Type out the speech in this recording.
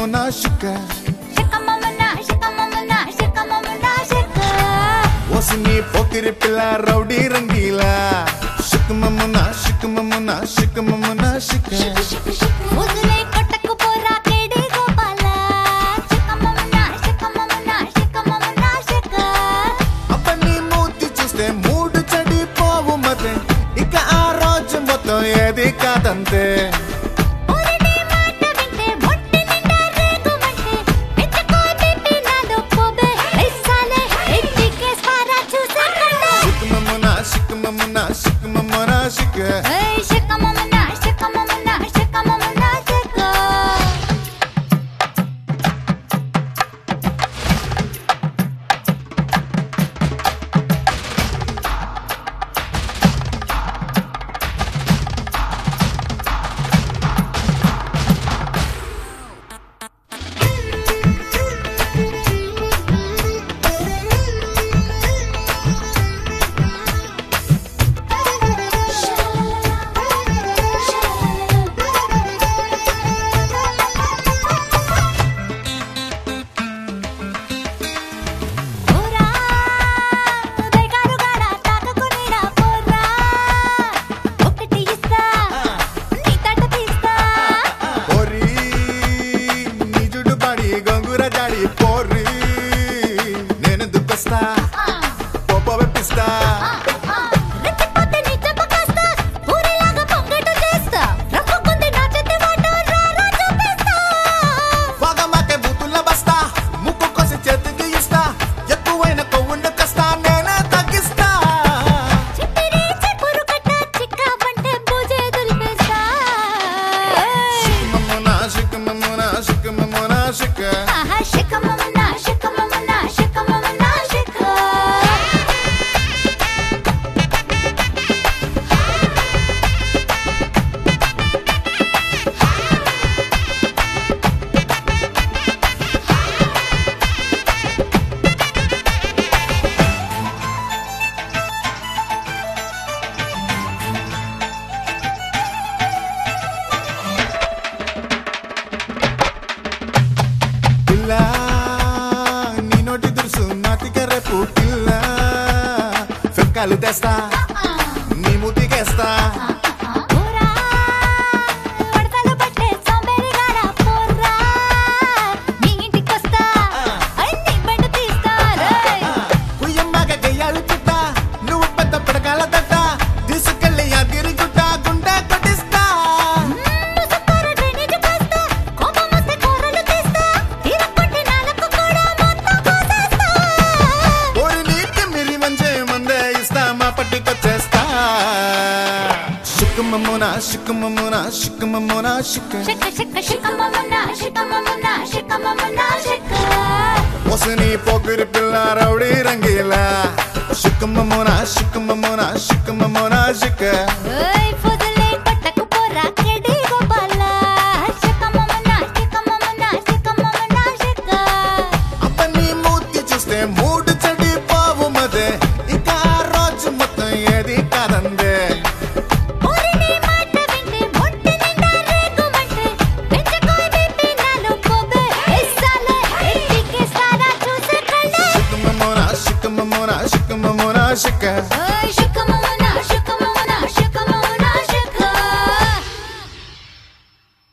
mamona shika. Shika mamona, shika mamona, shika mamona shika. Wasni pokiri pilla rowdy rangila. Shika mamona, shika mamona, shika mamona shika. Udle kottaku pora kedi gopala. Shika mamona, shika mamona, shika mamona shika. Apani mooti chuste mood chadi povu mate. Ika aa roju mottam edi kadante. Shika mamona shika. Hey, shika mamona, shika mamona, shika mamona shika. Shika mamona, shika mamona, shika mamona shika. నీ నోటి దురుసు నాతిక రేపు పిల్ల ఫెక్కాలు తెస్తా నీ ముతికేస్తా కుయ్యమ్మాగ గయ్యాలు చుట్ట నువ్వు పెద్ద పిడకాల తట్ట తీసుకెళ్ళి అగిరి గుట్ట గుండె కొట్టిస్తా Shika mamona, shika mamona, shika mamona shika. Shika shika shika mamona, shika mamona, shika mamona shika. Wasni pokiri pilla rowdy rangila. Shika mamona, shika mamona, shika mamona shika. Hey, fudle kottaku pora kedi gopala. Shika mamona, shika mamona, shika mamona shika. Apani mooti chuste mood chadi povu mate. Ika roju mottam edi kadande.